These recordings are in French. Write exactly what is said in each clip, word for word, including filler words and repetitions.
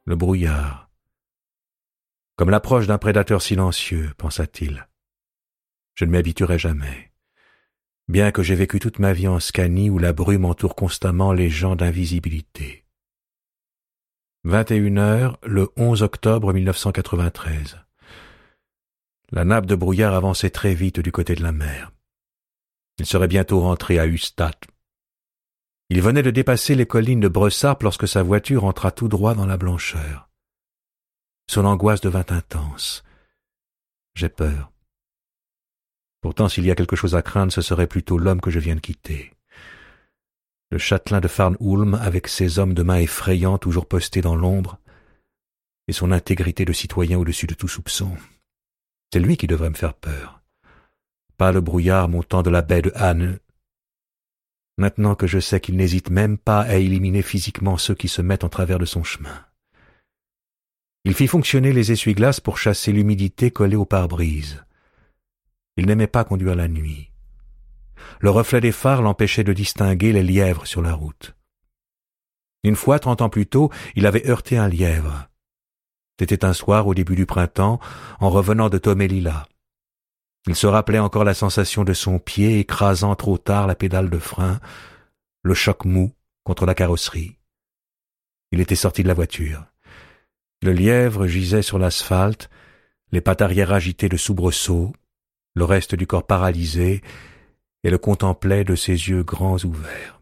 Le brouillard. Comme l'approche d'un prédateur silencieux, pensa-t-il. Je ne m'y habituerai jamais. Bien que j'ai vécu toute ma vie en Scanie où la brume entoure constamment les gens d'invisibilité. vingt et une heures, le onze octobre mille neuf cent quatre-vingt-treize. La nappe de brouillard avançait très vite du côté de la mer. Il serait bientôt rentré à Ystad. Il venait de dépasser les collines de Bressarp lorsque sa voiture entra tout droit dans la blancheur. Son angoisse devint intense. J'ai peur. Pourtant, s'il y a quelque chose à craindre, ce serait plutôt l'homme que je viens de quitter. Le châtelain de Farnholm, avec ses hommes de main effrayants toujours postés dans l'ombre, et son intégrité de citoyen au-dessus de tout soupçon. C'est lui qui devrait me faire peur. Pas le brouillard montant de la baie de Hahn. Maintenant que je sais qu'il n'hésite même pas à éliminer physiquement ceux qui se mettent en travers de son chemin. Il fit fonctionner les essuie-glaces pour chasser l'humidité collée au pare-brise. Il n'aimait pas conduire la nuit. Le reflet des phares l'empêchait de distinguer les lièvres sur la route. Une fois, trente ans plus tôt, il avait heurté un lièvre. C'était un soir au début du printemps, en revenant de Tomelilla. Il se rappelait encore la sensation de son pied écrasant trop tard la pédale de frein, le choc mou contre la carrosserie. Il était sorti de la voiture. Le lièvre gisait sur l'asphalte, les pattes arrière agitées de soubresauts, le reste du corps paralysé, et le contemplait de ses yeux grands ouverts.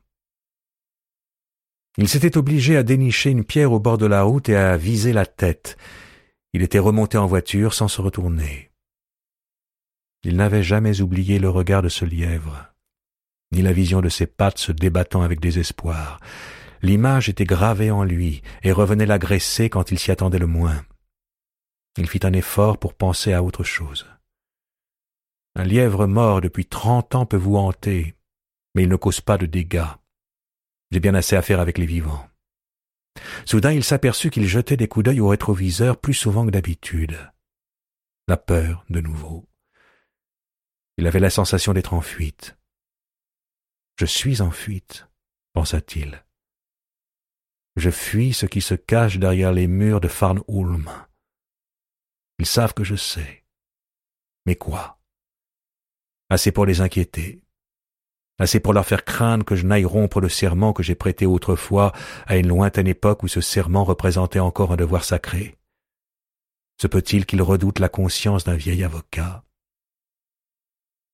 Il s'était obligé à dénicher une pierre au bord de la route et à viser la tête. Il était remonté en voiture sans se retourner. Il n'avait jamais oublié le regard de ce lièvre, ni la vision de ses pattes se débattant avec désespoir. L'image était gravée en lui et revenait l'agresser quand il s'y attendait le moins. Il fit un effort pour penser à autre chose. Un lièvre mort depuis trente ans peut vous hanter, mais il ne cause pas de dégâts. J'ai bien assez à faire avec les vivants. Soudain, il s'aperçut qu'il jetait des coups d'œil au rétroviseur plus souvent que d'habitude. La peur, de nouveau. Il avait la sensation d'être en fuite. « Je suis en fuite », pensa-t-il. « Je fuis ce qui se cache derrière les murs de Farnholm. Ils savent que je sais. Mais quoi ? Assez pour les inquiéter. Assez pour leur faire craindre que je n'aille rompre le serment que j'ai prêté autrefois à une lointaine époque où ce serment représentait encore un devoir sacré. Se peut-il qu'ils redoutent la conscience d'un vieil avocat ?